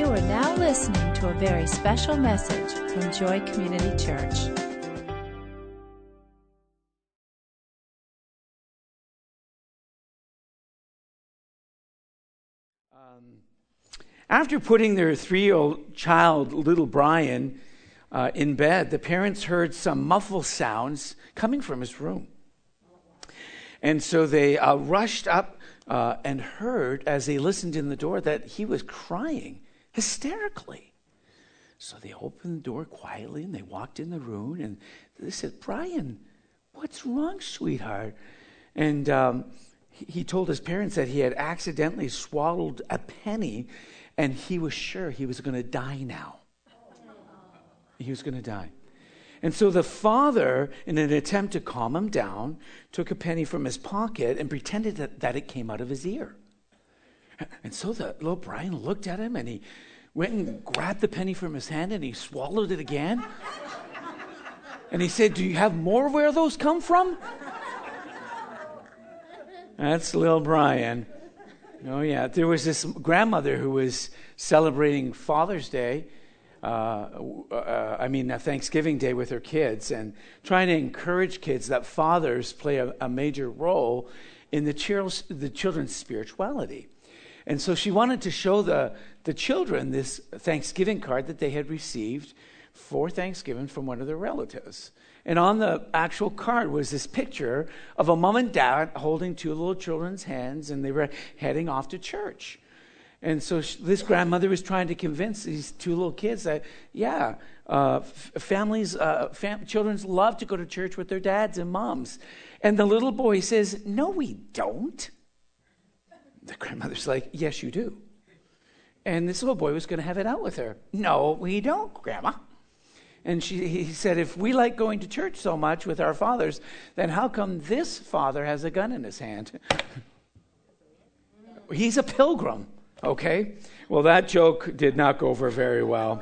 are now listening to a very special message from Joy Community Church. After putting their 3-year-old child, little Brian, in bed, the parents heard some muffled sounds coming from his room. And so they rushed up and heard, as they listened in the door, that he was crying hysterically. So they opened the door quietly and they walked in the room and they said, "Brian, what's wrong, sweetheart?" And he told his parents that he had accidentally swallowed a penny and he was sure he was going to die now. He was going to die. And so the father, in an attempt to calm him down, took a penny from his pocket and pretended that it came out of his ear. And so the little Brian looked at him and he went and grabbed the penny from his hand and he swallowed it again. And he said, "Do you have more where those come from?" That's little Brian. Oh yeah, there was this grandmother who was celebrating Father's Day, Thanksgiving Day with her kids, and trying to encourage kids that fathers play a major role in the children's spirituality. And so she wanted to show the children this Thanksgiving card that they had received for Thanksgiving from one of their relatives. And on the actual card was this picture of a mom and dad holding two little children's hands, and they were heading off to church. And so this grandmother was trying to convince these two little kids that, children love to go to church with their dads and moms. And the little boy says, "No, we don't." The grandmother's like, "Yes, you do." And this little boy was going to have it out with her. "No, we don't, Grandma." And he said, "If we like going to church so much with our fathers, then how come this father has a gun in his hand?" He's a pilgrim, okay? Well, that joke did not go over very well.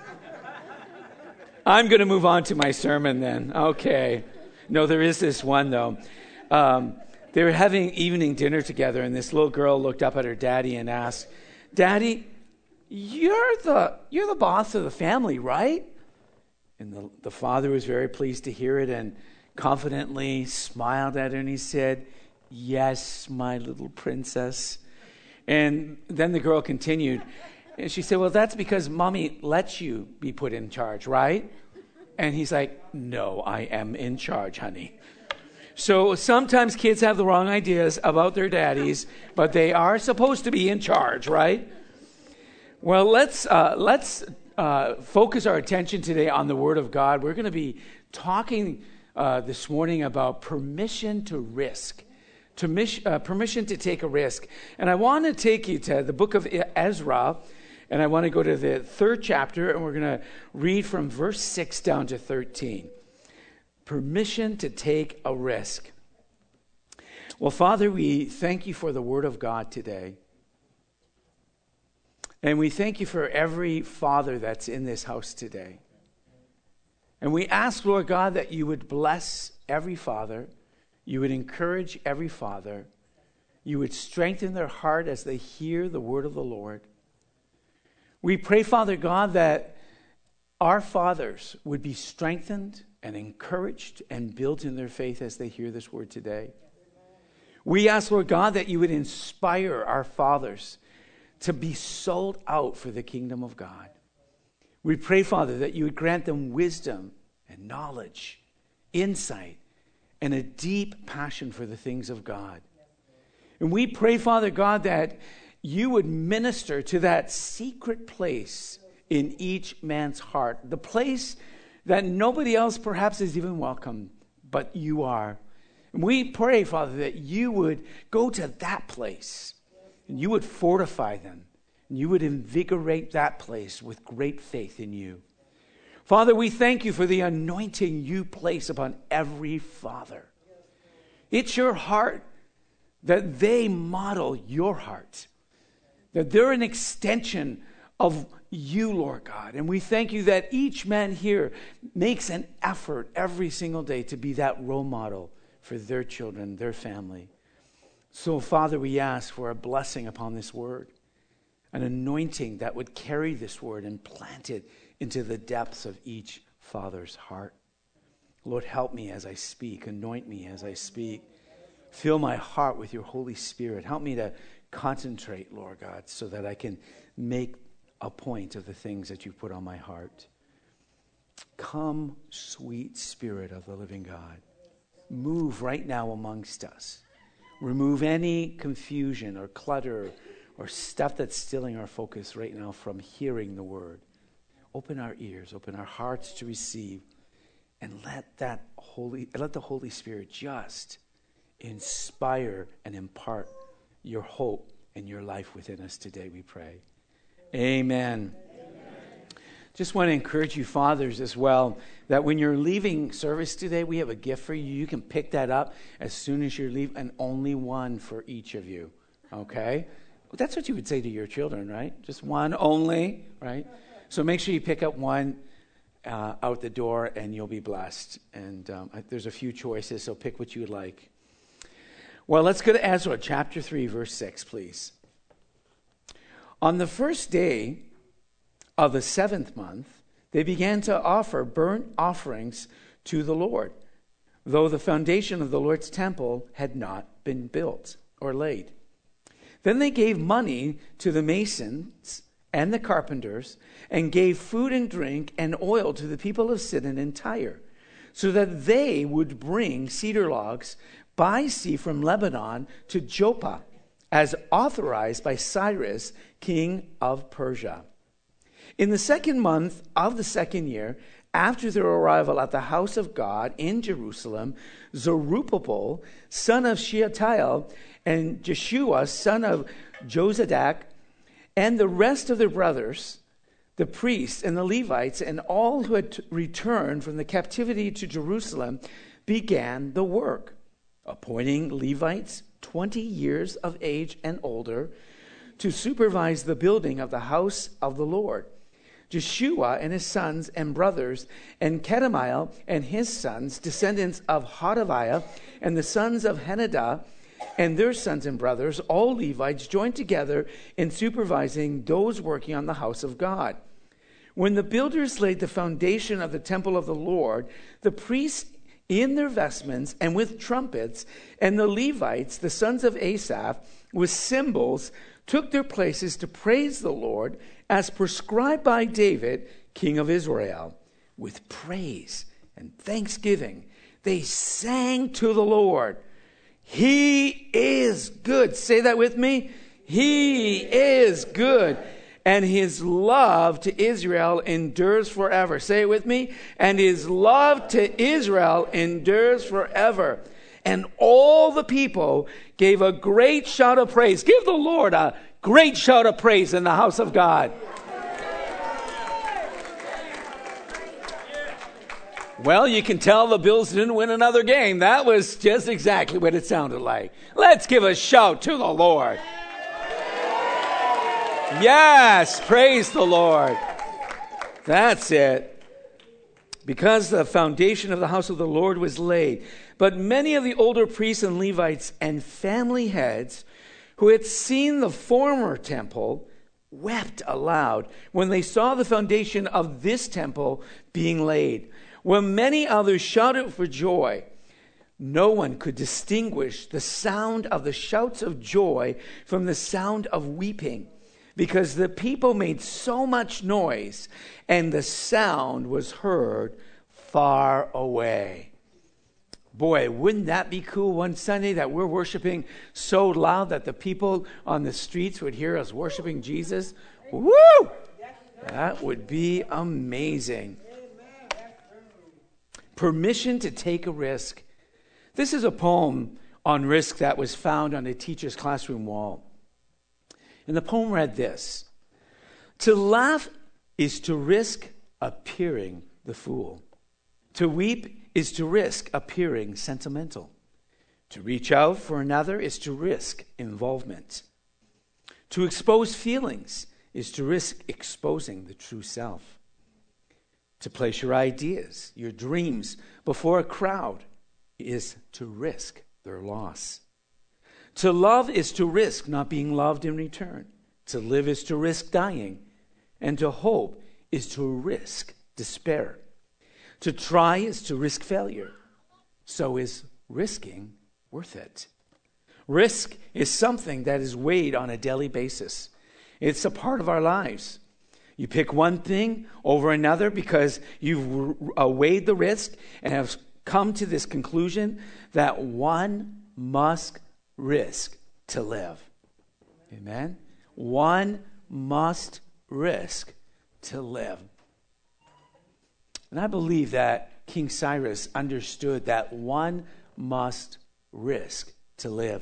I'm going to move on to my sermon then. Okay. No, there is this one, though. They were having evening dinner together, and this little girl looked up at her daddy and asked, "Daddy, you're the boss of the family, right?" And the father was very pleased to hear it and confidently smiled at her and he said, "Yes, my little princess." And then the girl continued and she said, "Well, that's because Mommy lets you be put in charge, right?" And he's like, "No, I am in charge, honey." So sometimes kids have the wrong ideas about their daddies, but they are supposed to be in charge, right? Well, let's focus our attention today on the Word of God. We're going to be talking this morning about permission to risk, permission to take a risk. And I want to take you to the book of Ezra, and I want to go to the 3rd chapter, and we're going to read from verse 6 down to 13. Permission to take a risk. Well, Father, we thank you for the Word of God today. And we thank you for every father that's in this house today. And we ask, Lord God, that you would bless every father. You would encourage every father. You would strengthen their heart as they hear the word of the Lord. We pray, Father God, that our fathers would be strengthened and encouraged and built in their faith as they hear this word today. We ask, Lord God, that you would inspire our fathers to be sold out for the kingdom of God. We pray, Father, that you would grant them wisdom and knowledge, insight, and a deep passion for the things of God. And we pray, Father God, that you would minister to that secret place in each man's heart, the place that nobody else perhaps is even welcome, but you are. And we pray, Father, that you would go to that place and you would fortify them, and you would invigorate that place with great faith in you. Father, we thank you for the anointing you place upon every father. It's your heart that they model your heart, that they're an extension of you, Lord God. And we thank you that each man here makes an effort every single day to be that role model for their children, their family. So, Father, we ask for a blessing upon this word, an anointing that would carry this word and plant it into the depths of each father's heart. Lord, help me as I speak. Anoint me as I speak. Fill my heart with your Holy Spirit. Help me to concentrate, Lord God, so that I can make a point of the things that you put on my heart. Come, sweet Spirit of the living God. Move right now amongst us. Remove any confusion or clutter or stuff that's stealing our focus right now from hearing the word. Open our ears, open our hearts to receive, and let the Holy Spirit just inspire and impart your hope and your life within us today, we pray. Amen. Just want to encourage you fathers as well, that when you're leaving service today, we have a gift for you. You can pick that up as soon as you leave, and only one for each of you, okay? Well, that's what you would say to your children, right? Just one only, right? So make sure you pick up one out the door, and you'll be blessed. And there's a few choices, so pick what you would like. Well, let's go to Ezra chapter 3, verse 6, please. On the first day of the 7th month, they began to offer burnt offerings to the Lord, though the foundation of the Lord's temple had not been built or laid. Then they gave money to the masons and the carpenters, and gave food and drink and oil to the people of Sidon and Tyre, so that they would bring cedar logs by sea from Lebanon to Joppa, as authorized by Cyrus, king of Persia. In the 2nd month of the 2nd year, after their arrival at the house of God in Jerusalem, Zerubbabel, son of Shealtiel, and Jeshua, son of Jozadak, and the rest of their brothers, the priests and the Levites, and all who had returned from the captivity to Jerusalem, began the work, appointing Levites 20 years of age and older to supervise the building of the house of the Lord. Jeshua and his sons and brothers, and Kedemiah and his sons, descendants of Hodaviah, and the sons of Henadad, and their sons and brothers, all Levites, joined together in supervising those working on the house of God. When the builders laid the foundation of the temple of the Lord, the priests in their vestments and with trumpets, and the Levites, the sons of Asaph, with cymbals, took their places to praise the Lord, as prescribed by David, king of Israel. With praise and thanksgiving, they sang to the Lord. He is good. Say that with me. He is good. And his love to Israel endures forever. Say it with me. And his love to Israel endures forever. And all the people gave a great shout of praise. Give the Lord a great shout of praise in the house of God. Well, you can tell the Bills didn't win another game. That was just exactly what it sounded like. Let's give a shout to the Lord. Yes, praise the Lord. That's it. Because the foundation of the house of the Lord was laid. But many of the older priests and Levites and family heads who had seen the former temple wept aloud when they saw the foundation of this temple being laid. While many others shouted for joy, no one could distinguish the sound of the shouts of joy from the sound of weeping, because the people made so much noise, and the sound was heard far away. Boy, wouldn't that be cool one Sunday that we're worshiping so loud that the people on the streets would hear us worshiping Jesus? Woo! That would be amazing. Permission to take a risk. This is a poem on risk that was found on a teacher's classroom wall. And the poem read this: to laugh is to risk appearing the fool. To weep is to risk appearing sentimental. To reach out for another is to risk involvement. To expose feelings is to risk exposing the true self. To place your ideas, your dreams before a crowd is to risk their loss. To love is to risk not being loved in return. To live is to risk dying, and to hope is to risk despair. To try is to risk failure. So is risking worth it? Risk is something that is weighed on a daily basis. It's a part of our lives. You pick one thing over another because you've weighed the risk and have come to this conclusion that one must risk to live. Amen? One must risk to live. And I believe that King Cyrus understood that one must risk to live.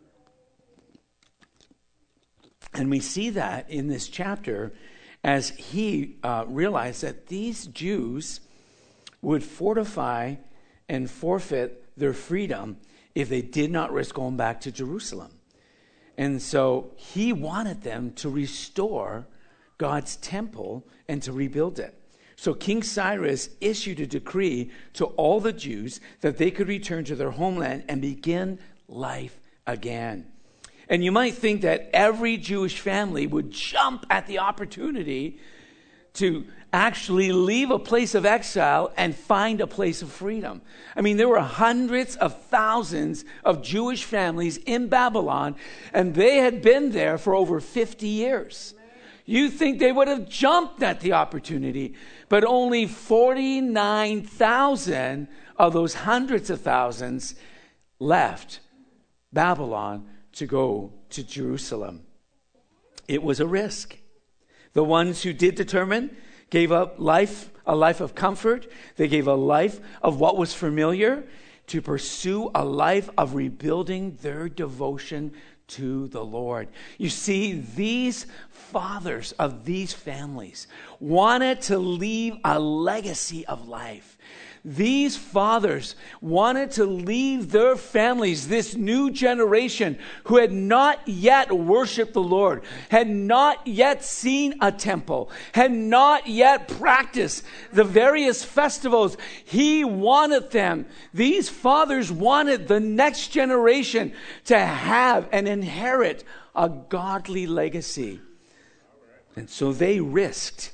And we see that in this chapter as he realized that these Jews would fortify and forfeit their freedom if they did not risk going back to Jerusalem. And so he wanted them to restore God's temple and to rebuild it. So King Cyrus issued a decree to all the Jews that they could return to their homeland and begin life again. And you might think that every Jewish family would jump at the opportunity to actually leave a place of exile and find a place of freedom. I mean, there were hundreds of thousands of Jewish families in Babylon, and they had been there for over 50 years. You think they would have jumped at the opportunity, but only 49,000 of those hundreds of thousands left Babylon to go to Jerusalem. It was a risk. The ones who did determine gave up a life of comfort. They gave a life of what was familiar to pursue a life of rebuilding their devotion to the Lord. You see, these fathers of these families wanted to leave a legacy of life. These fathers wanted to leave their families, this new generation who had not yet worshiped the Lord, had not yet seen a temple, had not yet practiced the various festivals. He wanted them, these fathers wanted the next generation to have and inherit a godly legacy. And so they risked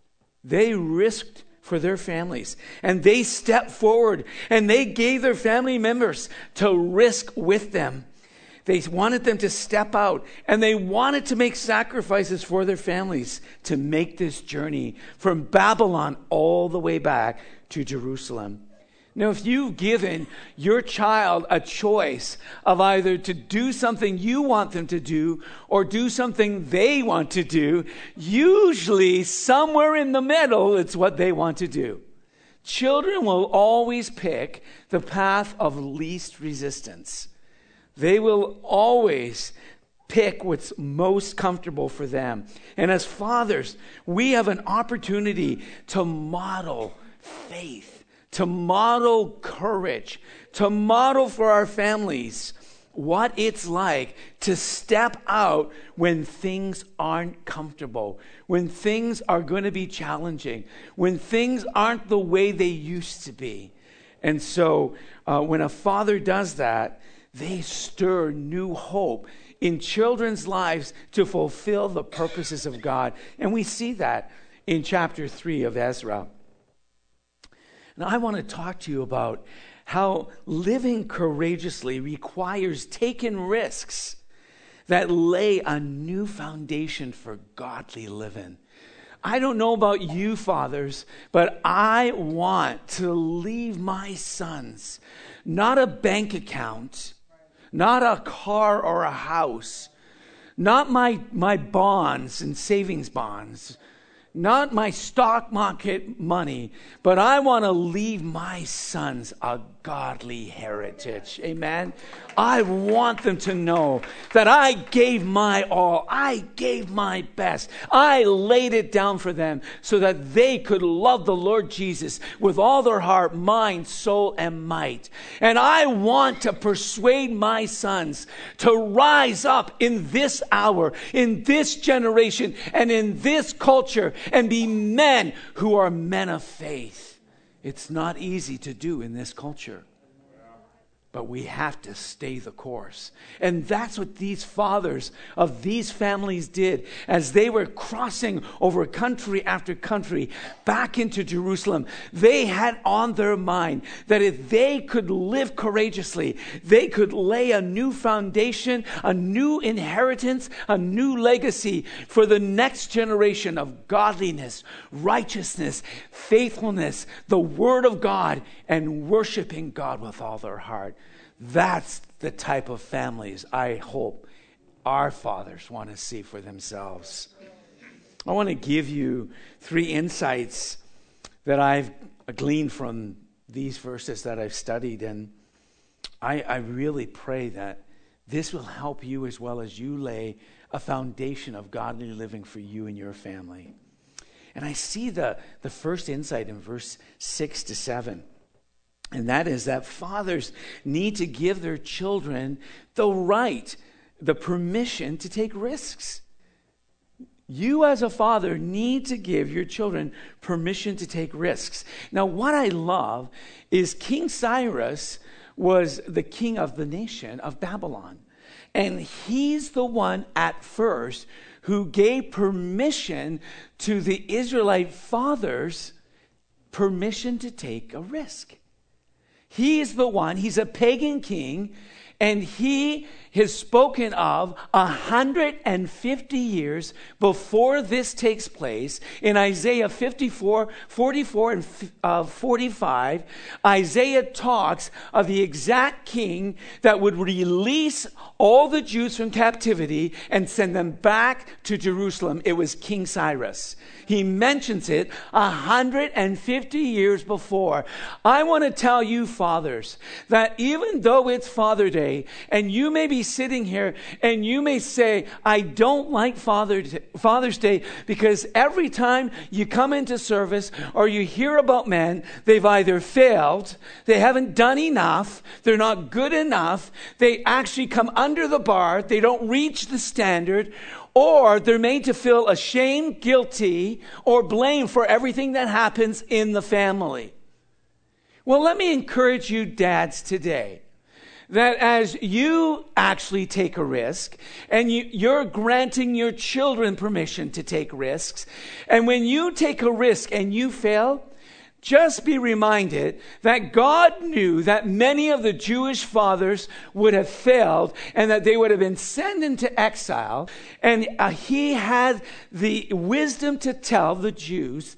for their families. And they stepped forward and they gave their family members to risk with them. They wanted them to step out and they wanted to make sacrifices for their families to make this journey from Babylon all the way back to Jerusalem. Now, if you've given your child a choice of either to do something you want them to do or do something they want to do, usually somewhere in the middle, it's what they want to do. Children will always pick the path of least resistance. They will always pick what's most comfortable for them. And as fathers, we have an opportunity to model faith, to model courage, to model for our families what it's like to step out when things aren't comfortable, when things are going to be challenging, when things aren't the way they used to be. And so when a father does that, they stir new hope in children's lives to fulfill the purposes of God. And we see that in chapter 3 of Ezra. Now, I want to talk to you about how living courageously requires taking risks that lay a new foundation for godly living. I don't know about you, fathers, but I want to leave my sons not a bank account, not a car or a house, not my bonds and savings bonds, not my stock market money, but I want to leave my sons a godly heritage. Amen. I want them to know that I gave my all. I gave my best. I laid it down for them so that they could love the Lord Jesus with all their heart, mind, soul, and might. And I want to persuade my sons to rise up in this hour, in this generation, and in this culture, and be men who are men of faith. It's not easy to do in this culture. But we have to stay the course. And that's what these fathers of these families did as they were crossing over country after country back into Jerusalem. They had on their mind that if they could live courageously, they could lay a new foundation, a new inheritance, a new legacy for the next generation of godliness, righteousness, faithfulness, the Word of God, and worshiping God with all their heart. That's the type of families I hope our fathers want to see for themselves. I want to give you 3 insights that I've gleaned from these verses that I've studied, and I really pray that this will help you as well as you lay a foundation of godly living for you and your family. And I see the first insight in verse 6 to 7. And that is that fathers need to give their children the right, the permission to take risks. You as a father need to give your children permission to take risks. Now, what I love is King Cyrus was the king of the nation of Babylon. And he's the one at first who gave permission to the Israelite fathers, permission to take a risk. He's the one, he's a pagan king, and he is spoken of 150 years before this takes place. In Isaiah 54, 44, and 45, Isaiah talks of the exact king that would release all the Jews from captivity and send them back to Jerusalem. It was King Cyrus. He mentions it 150 years before. I want to tell you, fathers, that even though it's Father Day, and you may be sitting here and you may say, I don't like Father's Day because every time you come into service or you hear about men, they've either failed, they haven't done enough, they're not good enough, they actually come under the bar, they don't reach the standard, or they're made to feel ashamed, guilty, or blame for everything that happens in the family. Well, let me encourage you dads today that as you actually take a risk and you're granting your children permission to take risks, and when you take a risk and you fail, just be reminded that God knew that many of the Jewish fathers would have failed and that they would have been sent into exile. And he had the wisdom to tell the Jews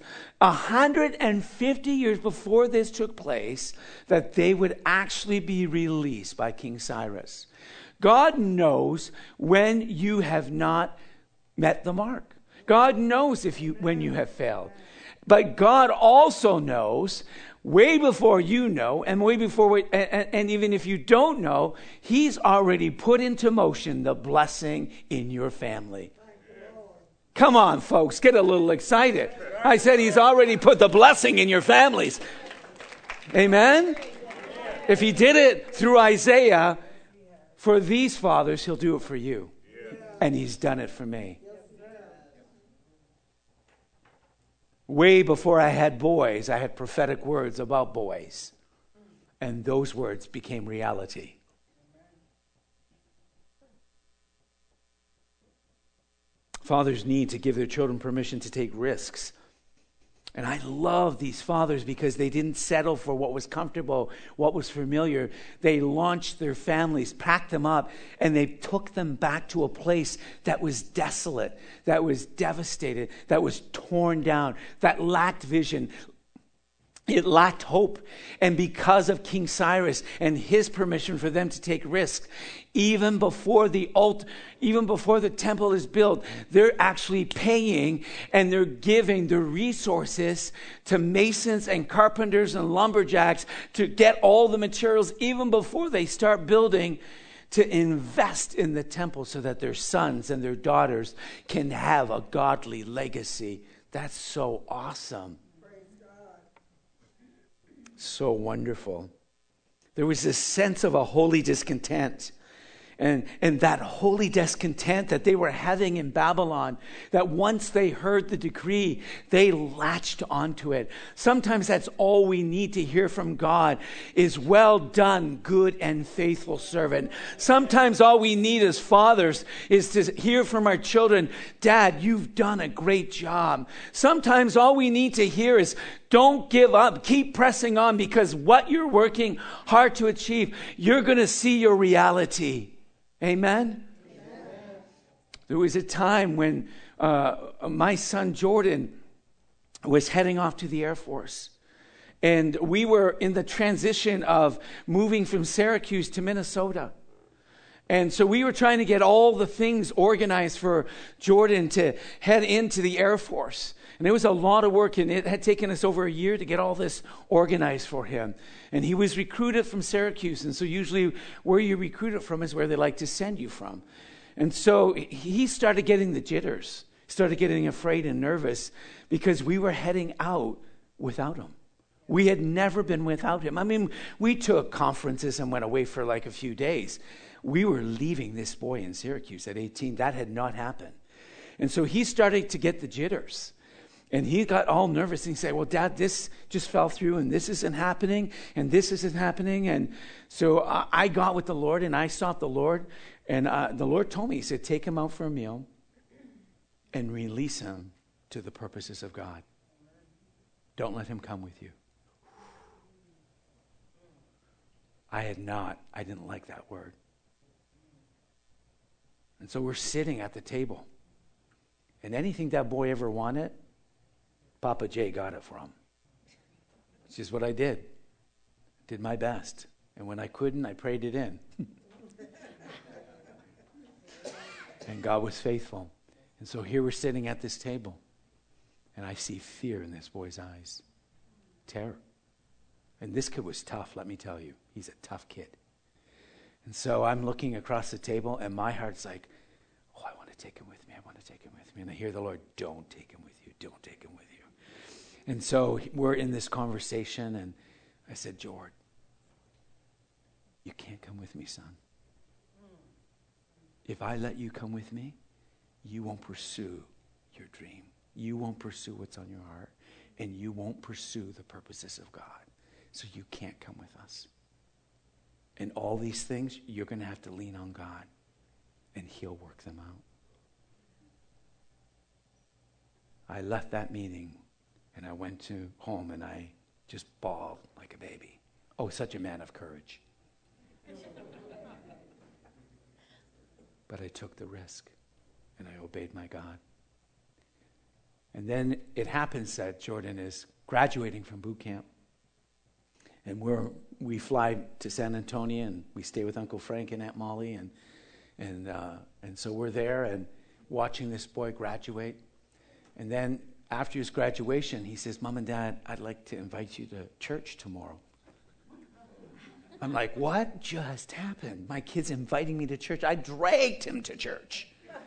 150 years before this took place that they would actually be released by King Cyrus. God knows when you have not met the mark. God knows when you have failed. But God also knows way before you know, and way before and even if you don't know, he's already put into motion the blessing in your family. Come on, folks, get a little excited. I said he's already put the blessing in your families. Amen? If he did it through Isaiah for these fathers, he'll do it for you. And he's done it for me. Way before I had boys, I had prophetic words about boys. And those words became reality. Fathers need to give their children permission to take risks. And I love these fathers because they didn't settle for what was comfortable, what was familiar. They launched their families, packed them up, and they took them back to a place that was desolate, that was devastated, that was torn down, that lacked vision. It lacked hope. And because of King Cyrus and his permission for them to take risks, even before the temple is built, they're actually paying and they're giving the resources to masons and carpenters and lumberjacks to get all the materials even before they start building, to invest in the temple so that their sons and their daughters can have a godly legacy. That's so awesome. So wonderful. There was this sense of a holy discontent. and that holy discontent that they were having in Babylon, that once they heard the decree, they latched onto it. Sometimes that's all we need to hear from God is, well done, good and faithful servant. Sometimes all we need as fathers is to hear from our children, Dad, you've done a great job. Sometimes all we need to hear is, don't give up. Keep pressing on, because what you're working hard to achieve, you're going to see your reality. Amen? Amen. There was a time when my son Jordan was heading off to the Air Force. And we were in the transition of moving from Syracuse to Minnesota. And so we were trying to get all the things organized for Jordan to head into the Air Force. And it was a lot of work, and it had taken us over a year to get all this organized for him. And he was recruited from Syracuse, and so usually where you're recruited from is where they like to send you from. And so he started getting the jitters, started getting afraid and nervous because we were heading out without him. We had never been without him. I mean, we took conferences and went away for like a few days. We were leaving this boy in Syracuse at 18. That had not happened. And so he started to get the jitters. And he got all nervous, and he said, well, Dad, this just fell through, and this isn't happening, and this isn't happening. And so I got with the Lord, and I sought the Lord. And the Lord told me, he said, take him out for a meal and release him to the purposes of God. Don't let him come with you. I didn't like that word. And so we're sitting at the table. And anything that boy ever wanted, Papa Jay got it for him. It's just what I did. Did my best. And when I couldn't, I prayed it in. And God was faithful. And so here we're sitting at this table. And I see fear in this boy's eyes. Terror. And this kid was tough, let me tell you. He's a tough kid. And so I'm looking across the table, and my heart's like, oh, I want to take him with me. I want to take him with me. And I hear the Lord, don't take him with you. Don't take him with you. And so we're in this conversation, and I said, George, you can't come with me, son. If I let you come with me, you won't pursue your dream. You won't pursue what's on your heart, and you won't pursue the purposes of God. So you can't come with us. And all these things, you're going to have to lean on God, and He'll work them out. I left that meeting, and I went to home, and I just bawled like a baby. Oh, such a man of courage. But I took the risk, and I obeyed my God. And then it happens that Jordan is graduating from boot camp. And we fly to San Antonio, and we stay with Uncle Frank and Aunt Molly, and so we're there and watching this boy graduate. And then after his graduation, he says, Mom and Dad, I'd like to invite you to church tomorrow. I'm like, what just happened? My kid's inviting me to church. I dragged him to church.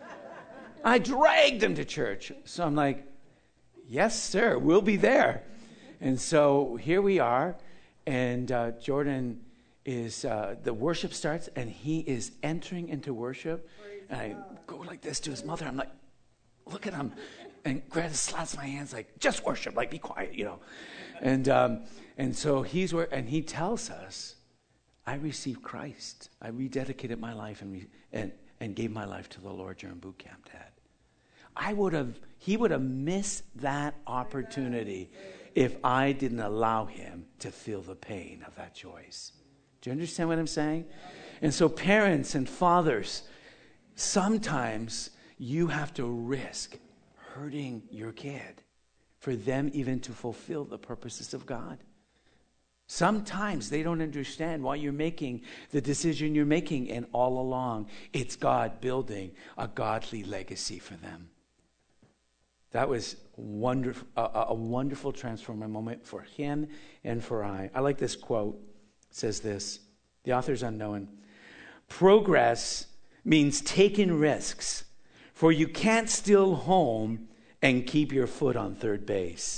So I'm like, yes, sir, we'll be there. And so here we are. And Jordan is, the worship starts, and he is entering into worship. And I go like this to his mother. I'm like, look at him. And Greta slaps my hands like, just worship, like be quiet, you know. And so he tells us, I received Christ. I rededicated my life and gave my life to the Lord during boot camp, Dad. He would have missed that opportunity if I didn't allow him to feel the pain of that choice. Do you understand what I'm saying? And so parents and fathers, sometimes you have to risk hurting your kid for them even to fulfill the purposes of God. Sometimes they don't understand why you're making the decision you're making, and all along it's God building a godly legacy for them. That was wonderful, a wonderful transforming moment for him and for I. I like this quote. It says this, the author's unknown. Progress means taking risks, for you can't steal home and keep your foot on third base.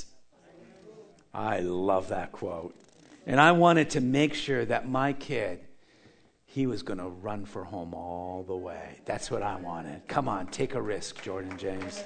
I love that quote. And I wanted to make sure that my kid he was going to run for home all the way. That's what I wanted. Come on, take a risk, Jordan James.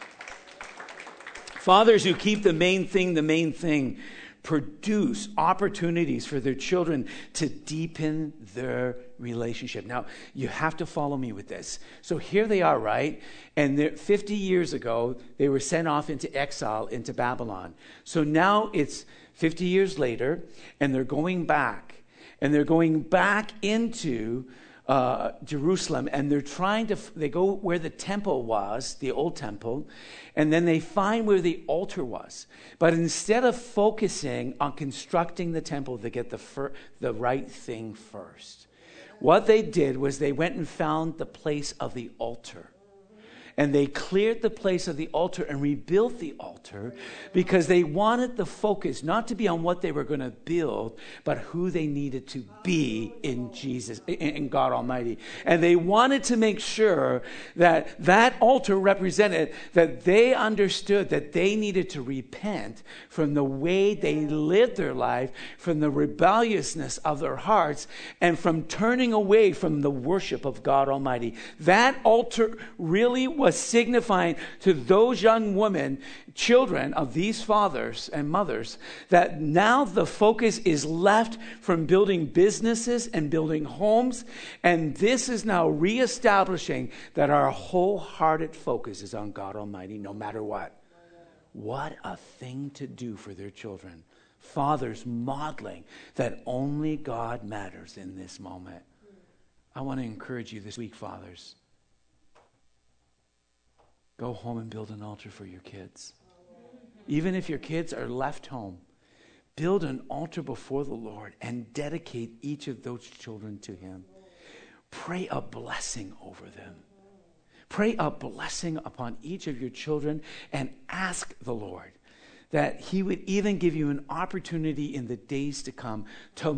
Fathers who keep the main thing, produce opportunities for their children to deepen their relationship. Now, you have to follow me with this. So here they are, right? And 50 years ago, they were sent off into exile into Babylon. So now it's 50 years later, and they're going back. And they're going back into Jerusalem, and they go where the temple was, the old temple, and then they find where the altar was. But instead of focusing on constructing the temple, they get the right thing first. What they did was they went and found the place of the altar. And they cleared the place of the altar and rebuilt the altar because they wanted the focus not to be on what they were going to build, but who they needed to be in Jesus, in God Almighty. And they wanted to make sure that that altar represented that they understood that they needed to repent from the way they lived their life, from the rebelliousness of their hearts, and from turning away from the worship of God Almighty. That altar really was signifying to those young women, children of these fathers and mothers, that now the focus is left from building businesses and building homes, and this is now reestablishing that our wholehearted focus is on God Almighty no matter what. What a thing to do for their children. Fathers modeling that only God matters in this moment. I want to encourage you this week, fathers. Go home and build an altar for your kids. Even if your kids are left home, build an altar before the Lord and dedicate each of those children to Him. Pray a blessing over them. Pray a blessing upon each of your children and ask the Lord that He would even give you an opportunity in the days to come to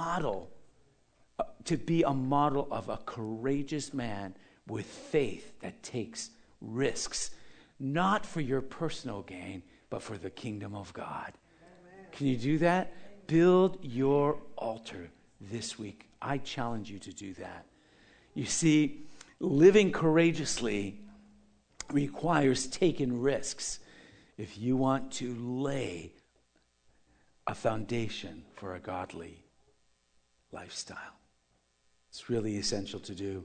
be a model of a courageous man with faith that takes risks, not for your personal gain, but for the kingdom of God. Amen. Can you do that? Build your altar this week. I challenge you to do that. You see, living courageously requires taking risks if you want to lay a foundation for a godly lifestyle. It's really essential to do.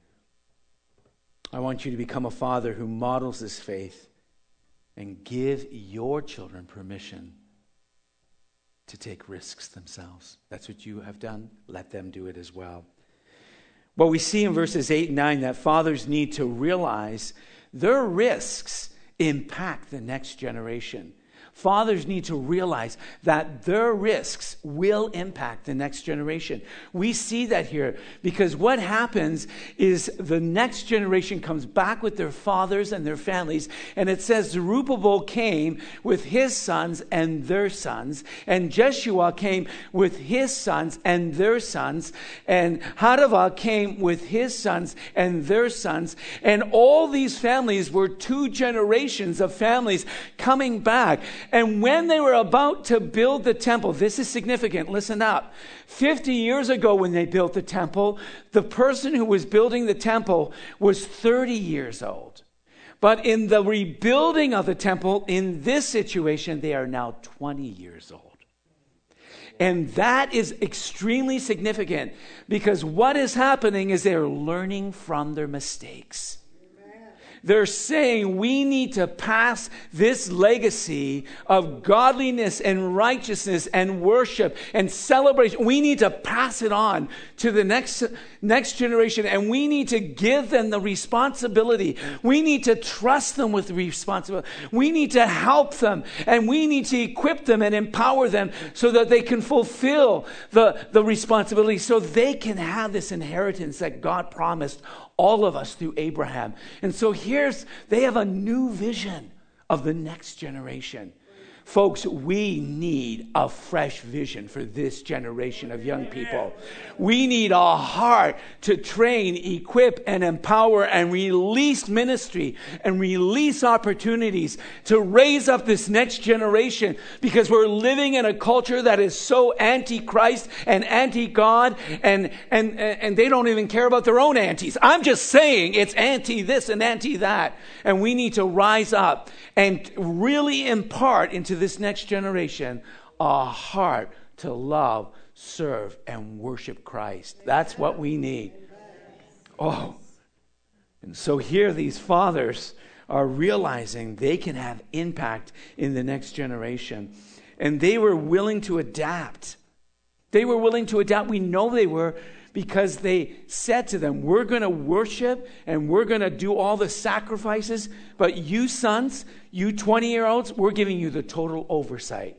I want you to become a father who models this faith and give your children permission to take risks themselves. That's what you have done. Let them do it as well. Well, we see in verses 8 and 9 that fathers need to realize their risks impact the next generation. Fathers need to realize that their risks will impact the next generation. We see that here because what happens is the next generation comes back with their fathers and their families, and it says Zerubbabel came with his sons and their sons, and Jeshua came with his sons and their sons, and Hadavah came with his sons and their sons, and all these families were 2 generations of families coming back. And when they were about to build the temple, this is significant, listen up. 50 years ago when they built the temple, the person who was building the temple was 30 years old. But in the rebuilding of the temple, in this situation, they are now 20 years old. And that is extremely significant because what is happening is they're learning from their mistakes. They're saying we need to pass this legacy of godliness and righteousness and worship and celebration. We need to pass it on to the next generation, and we need to give them the responsibility. We need to trust them with the responsibility. We need to help them, and we need to equip them and empower them so that they can fulfill the responsibility, so they can have this inheritance that God promised all of us through Abraham. And so they have a new vision of the next generation. Folks, we need a fresh vision for this generation of young people. We need a heart to train, equip, and empower and release ministry and release opportunities to raise up this next generation, because we're living in a culture that is so anti-Christ and anti-God, and they don't even care about their own antis. I'm just saying it's anti-this and anti-that. And we need to rise up and really impart into this next generation a heart to love, serve, and worship Christ. That's what we need. Oh, and so here these fathers are realizing they can have impact in the next generation. And they were willing to adapt. They were willing to adapt. We know they were, because they said to them, we're going to worship and we're going to do all the sacrifices, but you sons, you 20-year-olds, we're giving you the total oversight.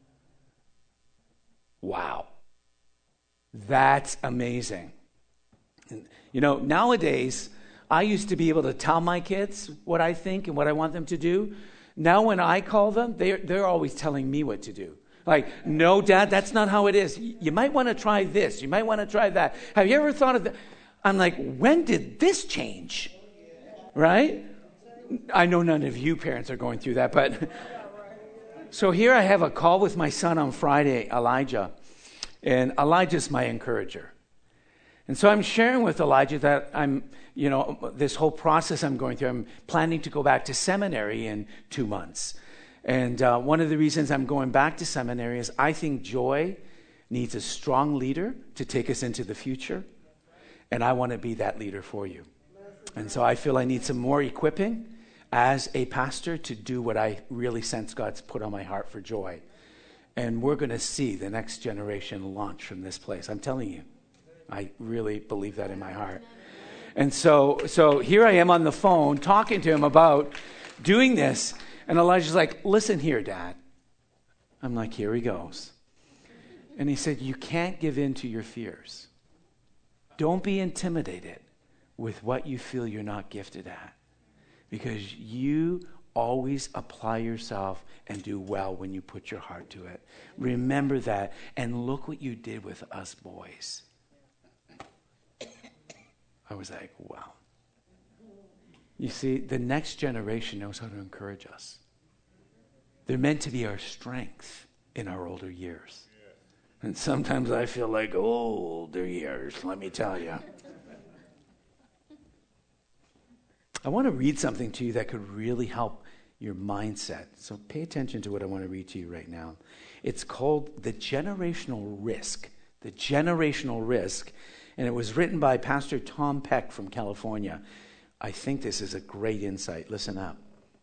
Wow. That's amazing. You know, nowadays, I used to be able to tell my kids what I think and what I want them to do. Now when I call them, they're always telling me what to do. Like, no, Dad, that's not how it is. You might want to try this. You might want to try that. Have you ever thought of that? I'm like, when did this change? Right? I know none of you parents are going through that, but... So here I have a call with my son on Friday, Elijah. And Elijah's my encourager. And so I'm sharing with Elijah that this whole process I'm going through, I'm planning to go back to seminary in 2 months. And one of the reasons I'm going back to seminary is I think Joy needs a strong leader to take us into the future. And I want to be that leader for you. And so I feel I need some more equipping as a pastor to do what I really sense God's put on my heart for Joy. And we're going to see the next generation launch from this place. I'm telling you, I really believe that in my heart. And so here I am on the phone talking to him about doing this. And Elijah's like, listen here, Dad. I'm like, here he goes. And he said, you can't give in to your fears. Don't be intimidated with what you feel you're not gifted at. Because you always apply yourself and do well when you put your heart to it. Remember that. And look what you did with us boys. I was like, wow. You see, the next generation knows how to encourage us. They're meant to be our strength in our older years. And sometimes I feel like, older years, let me tell you. I want to read something to you that could really help your mindset. So pay attention to what I want to read to you right now. It's called The Generational Risk. The Generational Risk. And it was written by Pastor Tom Peck from California. I think this is a great insight. Listen up.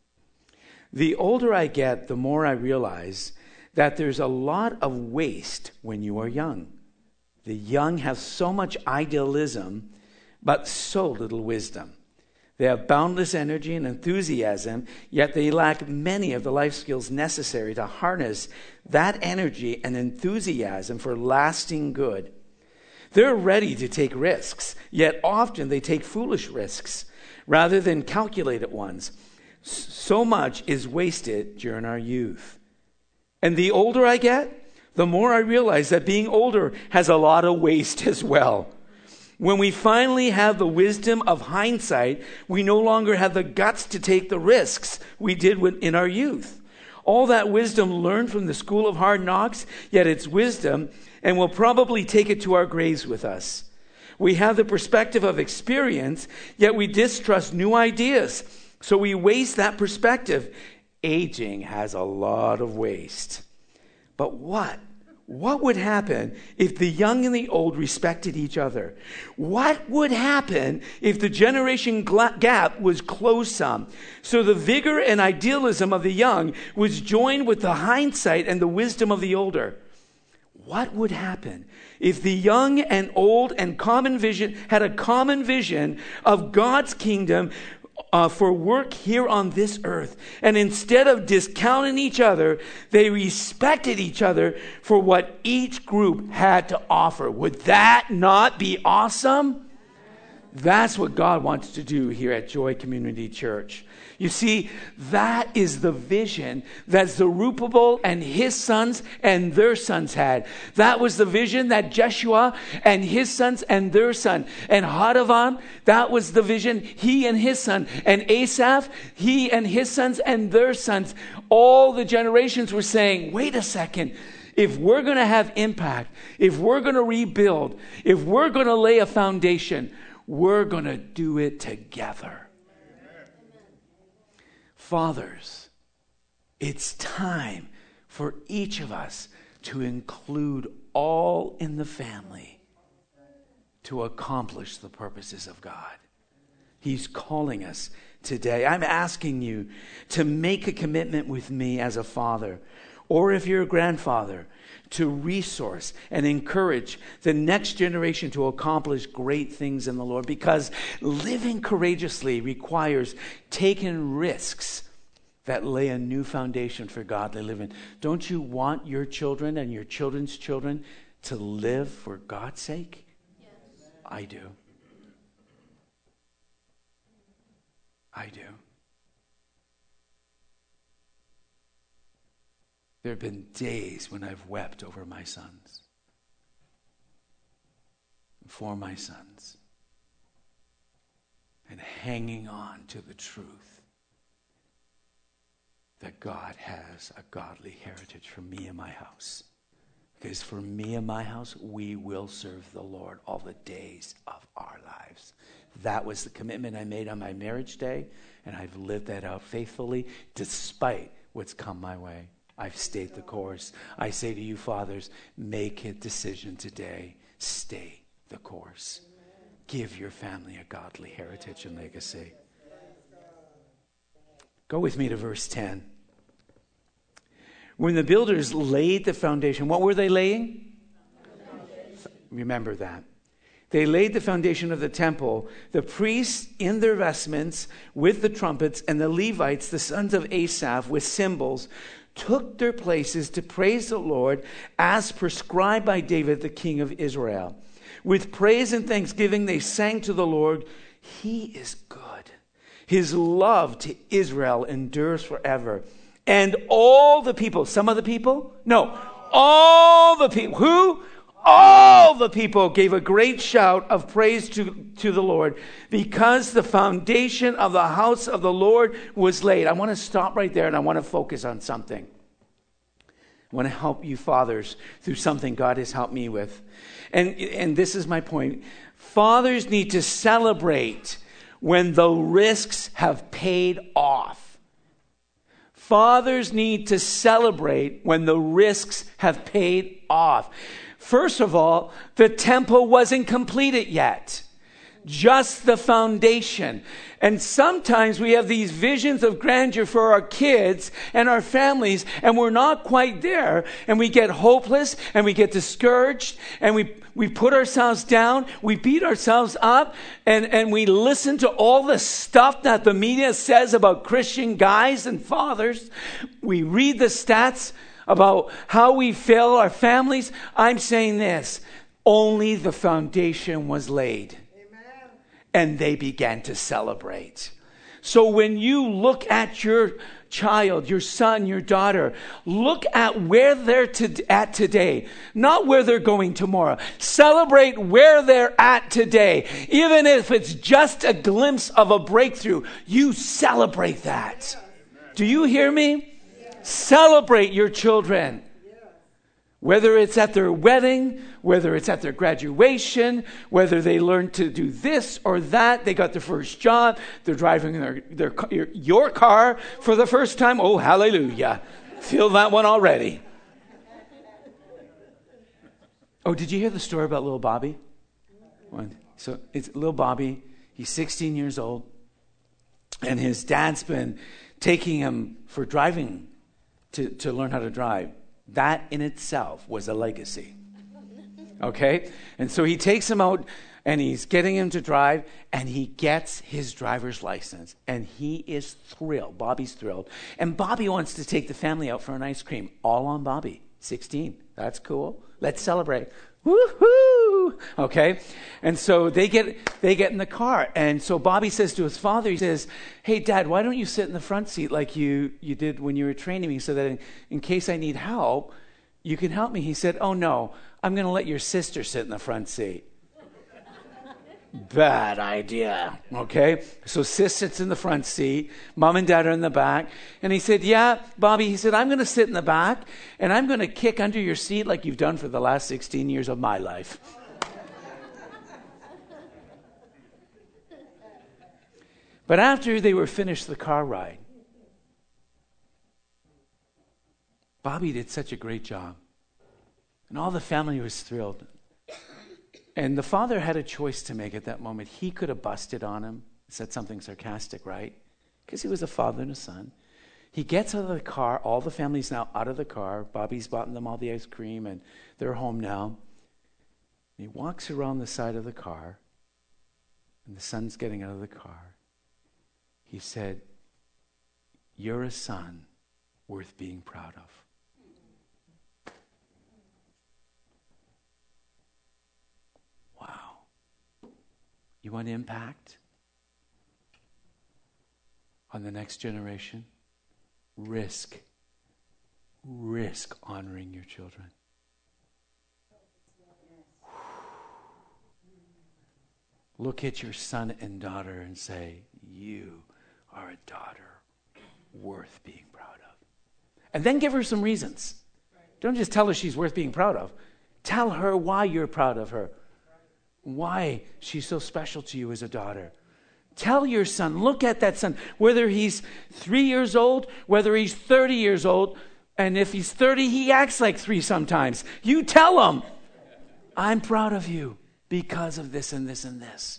The older I get, the more I realize that there's a lot of waste when you are young. The young have so much idealism, but so little wisdom. They have boundless energy and enthusiasm, yet they lack many of the life skills necessary to harness that energy and enthusiasm for lasting good. They're ready to take risks, yet often they take foolish risks rather than calculated ones. So much is wasted during our youth. And the older I get, the more I realize that being older has a lot of waste as well. When we finally have the wisdom of hindsight, we no longer have the guts to take the risks we did in our youth. All that wisdom learned from the school of hard knocks, yet it's wisdom, and we'll probably take it to our graves with us. We have the perspective of experience, yet we distrust new ideas. So we waste that perspective. Aging has a lot of waste. But what would happen if the young and the old respected each other? What would happen if the generation gap was closed some? So the vigor and idealism of the young was joined with the hindsight and the wisdom of the older. What would happen if the young and old and common vision had a common vision of God's kingdom for work here on this earth? And instead of discounting each other, they respected each other for what each group had to offer. Would that not be awesome? That's what God wants to do here at Joy Community Church. You see, that is the vision that Zerubbabel and his sons and their sons had. That was the vision that Jeshua and his sons and their son. And Hadavan, that was the vision, he and his son. And Asaph, he and his sons and their sons. All the generations were saying, wait a second. If we're going to have impact, if we're going to rebuild, if we're going to lay a foundation, we're going to do it together. Fathers, it's time for each of us to include all in the family to accomplish the purposes of God. He's calling us today. I'm asking you to make a commitment with me as a father, or if you're a grandfather, to resource and encourage the next generation to accomplish great things in the Lord, because living courageously requires taking risks that lay a new foundation for godly living. Don't you want your children and your children's children to live for God's sake? Yes. I do. I do. There have been days when I've wept over my sons, for my sons, and hanging on to the truth that God has a godly heritage for me and my house. Because for me and my house, we will serve the Lord all the days of our lives. That was the commitment I made on my marriage day, and I've lived that out faithfully despite what's come my way. I've stayed the course. I say to you, fathers, make a decision today. Stay the course. Give your family a godly heritage and legacy. Go with me to verse 10. When the builders laid the foundation, what were they laying? Remember that. They laid the foundation of the temple. The priests in their vestments with the trumpets, and the Levites, the sons of Asaph, with cymbals, took their places to praise the Lord as prescribed by David, the king of Israel. With praise and thanksgiving, they sang to the Lord, He is good. His love to Israel endures forever. And all the people, some of the people? No, all the people. Who? All the people gave a great shout of praise to the Lord because the foundation of the house of the Lord was laid. I want to stop right there and I want to focus on something. I want to help you fathers through something God has helped me with. And this is my point. Fathers need to celebrate when the risks have paid off. Fathers need to celebrate when the risks have paid off. First of all, the temple wasn't completed yet. Just the foundation. And sometimes we have these visions of grandeur for our kids and our families, and we're not quite there. And we get hopeless, and we get discouraged, and we put ourselves down, we beat ourselves up, and we listen to all the stuff that the media says about Christian guys and fathers. We read the stats about how we fail our families. I'm saying this, only the foundation was laid. Amen. And they began to celebrate. So when you look at your child, your son, your daughter, look at where they're at today, not where they're going tomorrow. Celebrate where they're at today. Even if it's just a glimpse of a breakthrough, you celebrate that. Do you hear me? Celebrate your children. Whether it's at their wedding, whether it's at their graduation, whether they learn to do this or that, they got their first job, they're driving your car for the first time. Oh, hallelujah. Feel that one already. Oh, did you hear the story about little Bobby? So it's little Bobby. He's 16 years old, and his dad's been taking him for driving to learn how to drive. That in itself was a legacy. Okay? And so he takes him out and he's getting him to drive, and he gets his driver's license. And he is thrilled. Bobby's thrilled. And Bobby wants to take the family out for an ice cream. All on Bobby. 16. That's cool. Let's celebrate. Woohoo! woo, okay? And so they get in the car. And so Bobby says to his father, he says, hey, Dad, why don't you sit in the front seat like you did when you were training me so that in case I need help, you can help me? He said, oh, no, I'm going to let your sister sit in the front seat. Bad idea, okay? So Sis sits in the front seat. Mom and Dad are in the back. And he said, yeah, Bobby, he said, I'm going to sit in the back, and I'm going to kick under your seat like you've done for the last 16 years of my life. But after they were finished the car ride, Bobby did such a great job. And all the family was thrilled. And the father had a choice to make at that moment. He could have busted on him, said something sarcastic, right? Because he was a father and a son. He gets out of the car. All the family's now out of the car. Bobby's bought them all the ice cream, and they're home now. He walks around the side of the car, and the son's getting out of the car. He said, you're a son worth being proud of. You want impact on the next generation? Risk honoring your children. Look at your son and daughter and say, you are a daughter worth being proud of. And then give her some reasons. Don't just tell her she's worth being proud of. Tell her why you're proud of her. Why she's so special to you as a daughter. Tell your son, look at that son, whether he's 3 years old, whether he's 30 years old, and if he's 30, he acts like 3 sometimes. You tell him, I'm proud of you because of this and this and this.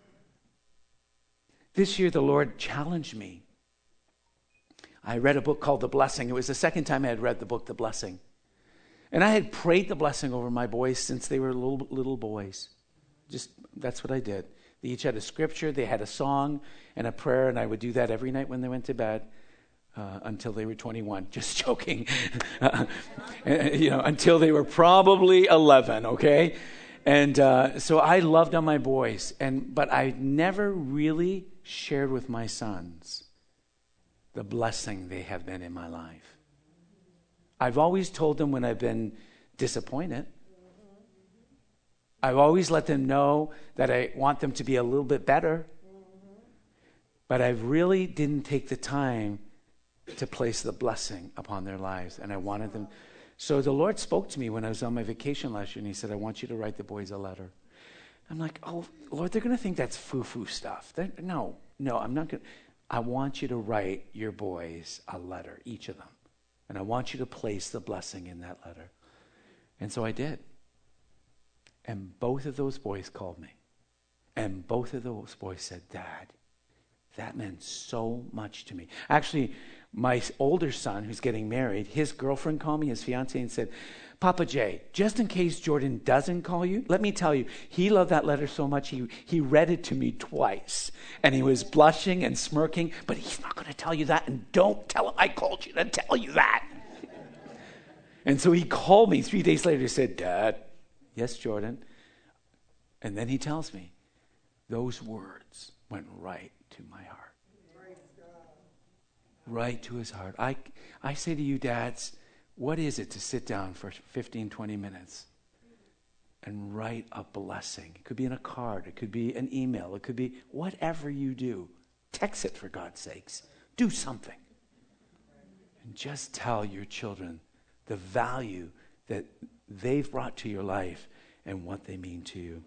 This year, the Lord challenged me. I read a book called The Blessing. It was the second time I had read the book, The Blessing. And I had prayed the blessing over my boys since they were little boys. Just, that's what I did. They each had a scripture, they had a song and a prayer, and I would do that every night when they went to bed until they were 21. Just joking. Until they were probably 11, okay? And so I loved on my boys, but I never really shared with my sons the blessing they have been in my life. I've always told them when I've been disappointed. I've always let them know that I want them to be a little bit better. But I really didn't take the time to place the blessing upon their lives. And I wanted them. So the Lord spoke to me when I was on my vacation last year, and he said, I want you to write the boys a letter. I'm like, oh, Lord, they're going to think that's foo-foo stuff. No, I'm not going to. I want you to write your boys a letter, each of them. And I want you to place the blessing in that letter. And so I did. And both of those boys called me. And both of those boys said, Dad, that meant so much to me. Actually, my older son, who's getting married, his girlfriend called me, his fiancée, and said, Papa Jay, just in case Jordan doesn't call you, let me tell you, he loved that letter so much, he read it to me twice. And he was blushing and smirking, but he's not going to tell you that, and don't tell him I called you to tell you that. And so he called me 3 days later and said, Dad, yes, Jordan. And then he tells me, those words went right to my heart. Right to his heart. I say to you, dads, what is it to sit down for 15, 20 minutes and write a blessing? It could be in a card. It could be an email. It could be whatever you do. Text it, for God's sakes. Do something. And just tell your children the value that they've brought to your life and what they mean to you.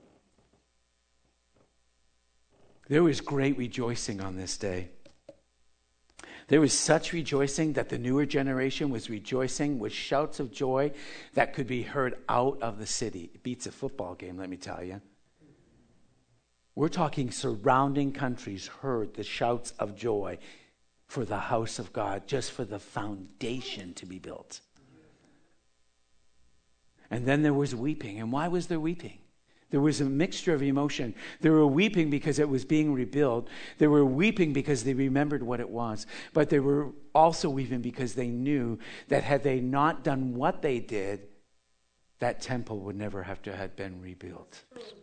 There was great rejoicing on this day. There was such rejoicing that the newer generation was rejoicing with shouts of joy that could be heard out of the city. It beats a football game, let me tell you. We're talking surrounding countries heard the shouts of joy for the house of God, just for the foundation to be built. And then there was weeping. And why was there weeping? There was a mixture of emotion. They were weeping because it was being rebuilt. They were weeping because they remembered what it was. But they were also weeping because they knew that had they not done what they did, that temple would never have to have been rebuilt.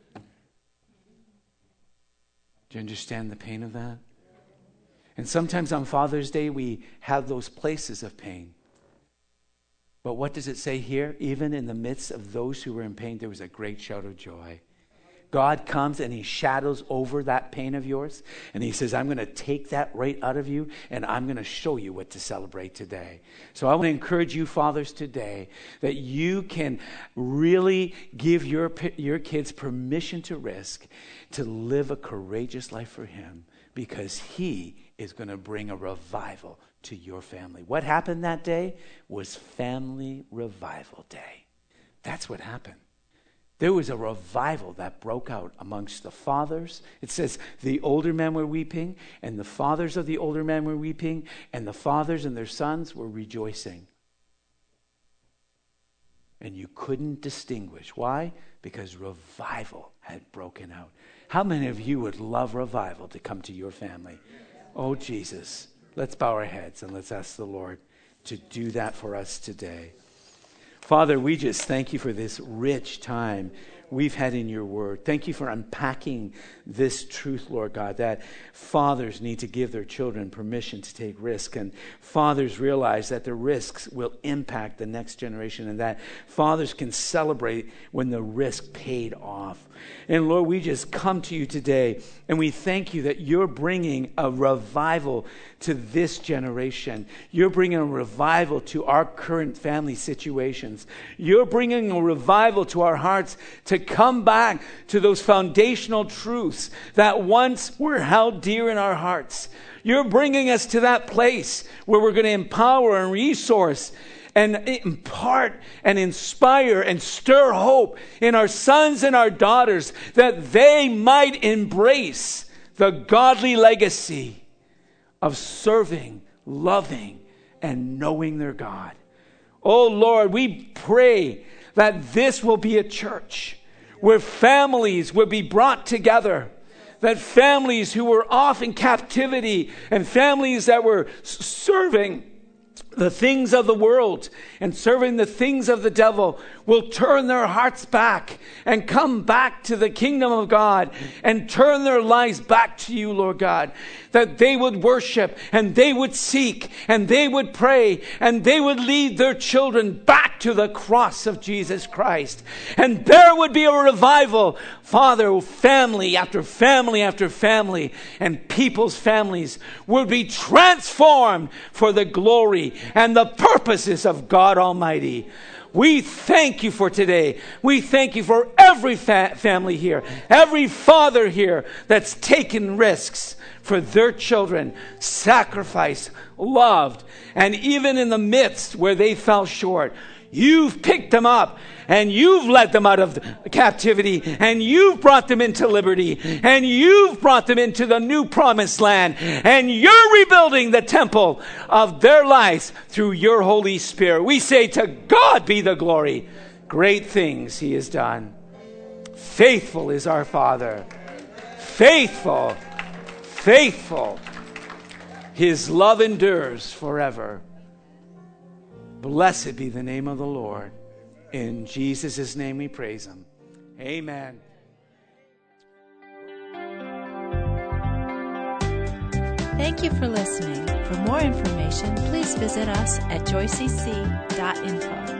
Do you understand the pain of that? And sometimes on Father's Day, we have those places of pain. But what does it say here? Even in the midst of those who were in pain, there was a great shout of joy. God comes and he shadows over that pain of yours. And he says, I'm going to take that right out of you and I'm going to show you what to celebrate today. So I want to encourage you fathers today that you can really give your kids permission to risk, to live a courageous life for him, because he is going to bring a revival to your family. What happened that day was Family Revival Day. That's what happened. There was a revival that broke out amongst the fathers. It says the older men were weeping, and the fathers of the older men were weeping, and the fathers and their sons were rejoicing. And you couldn't distinguish. Why? Because revival had broken out. How many of you would love revival to come to your family? Oh, Jesus. Let's bow our heads and let's ask the Lord to do that for us today. Father, we just thank you for this rich time we've had in your word. Thank you for unpacking this truth, Lord God, that fathers need to give their children permission to take risk, and fathers realize that the risks will impact the next generation, and that fathers can celebrate when the risk paid off. And Lord, we just come to you today and we thank you that you're bringing a revival to this generation. You're bringing a revival to our current family situations. You're bringing a revival to our hearts to come back to those foundational truths that once were held dear in our hearts. You're bringing us to that place where we're going to empower and resource and impart and inspire and stir hope in our sons and our daughters, that they might embrace the godly legacy of serving, loving, and knowing their God. Oh Lord, we pray that this will be a church where families will be brought together, that families who were off in captivity and families that were serving the things of the world and serving the things of the devil will turn their hearts back and come back to the kingdom of God and turn their lives back to you, Lord God. That they would worship and they would seek and they would pray and they would lead their children back to the cross of Jesus Christ. And there would be a revival, Father, family after family after family, and people's families would be transformed for the glory and the purposes of God Almighty. We thank you for today. We thank you for every family here, every father here that's taken risks for their children, sacrificed, loved, and even in the midst where they fell short, you've picked them up and you've led them out of captivity and you've brought them into liberty and you've brought them into the new promised land, and you're rebuilding the temple of their lives through your Holy Spirit. We say, to God be the glory. Great things he has done. Faithful is our Father. Faithful. Faithful. His love endures forever. Blessed be the name of the Lord. In Jesus' name we praise him. Amen. Thank you for listening. For more information, please visit us at joycec.info.